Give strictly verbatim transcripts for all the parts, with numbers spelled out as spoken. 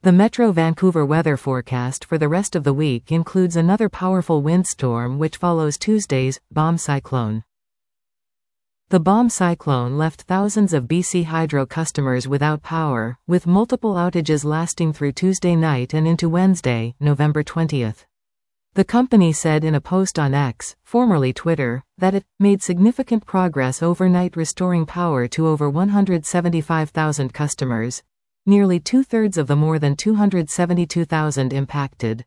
The Metro Vancouver weather forecast for the rest of the week includes another powerful windstorm which follows Tuesday's bomb cyclone. The bomb cyclone left thousands of B C Hydro customers without power, with multiple outages lasting through Tuesday night and into Wednesday, November twentieth. The company said in a post on X, formerly Twitter, that it made significant progress overnight restoring power to over one hundred seventy-five thousand customers, nearly two-thirds of the more than two hundred seventy-two thousand impacted.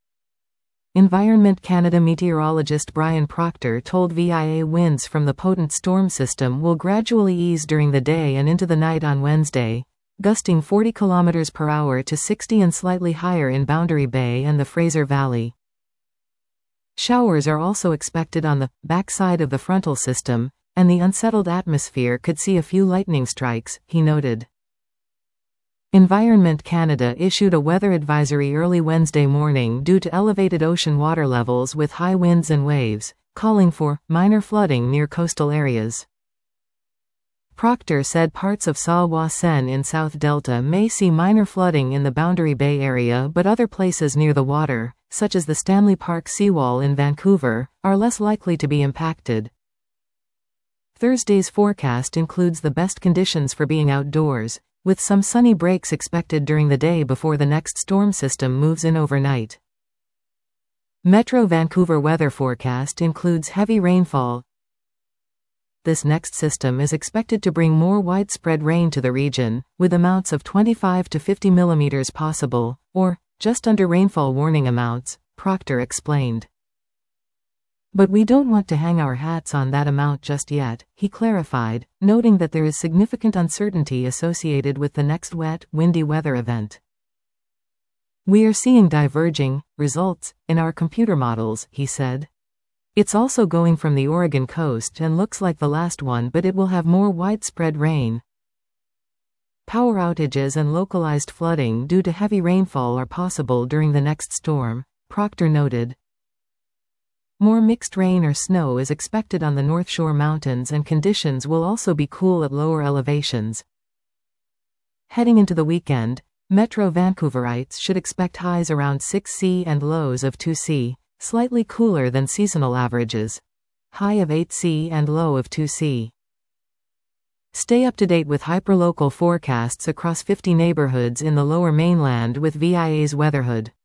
Environment Canada meteorologist Brian Proctor told V I A winds from the potent storm system will gradually ease during the day and into the night on Wednesday, gusting forty kilometers per hour to sixty and slightly higher in Boundary Bay and the Fraser Valley. Showers are also expected on the backside of the frontal system, and the unsettled atmosphere could see a few lightning strikes, he noted. Environment Canada issued a weather advisory early Wednesday morning due to elevated ocean water levels with high winds and waves, calling for minor flooding near coastal areas. Proctor said parts of Salwa-Sen in South Delta may see minor flooding in the Boundary Bay area, but other places near the water, such as the Stanley Park seawall in Vancouver, are less likely to be impacted. Thursday's forecast includes the best conditions for being outdoors, with some sunny breaks expected during the day before the next storm system moves in overnight. Metro Vancouver weather forecast includes heavy rainfall. This next system is expected to bring more widespread rain to the region, with amounts of twenty-five to fifty millimeters possible, or just under rainfall warning amounts, Proctor explained. But we don't want to hang our hats on that amount just yet, he clarified, noting that there is significant uncertainty associated with the next wet, windy weather event. We are seeing diverging results in our computer models, he said. It's also going from the Oregon coast and looks like the last one, but it will have more widespread rain. Power outages and localized flooding due to heavy rainfall are possible during the next storm, Proctor noted. More mixed rain or snow is expected on the North Shore Mountains, and conditions will also be cool at lower elevations. Heading into the weekend, Metro Vancouverites should expect highs around six C and lows of two C, slightly cooler than seasonal averages. High of eight C and low of two C. Stay up to date with hyperlocal forecasts across fifty neighborhoods in the Lower Mainland with V I A's Weatherhood.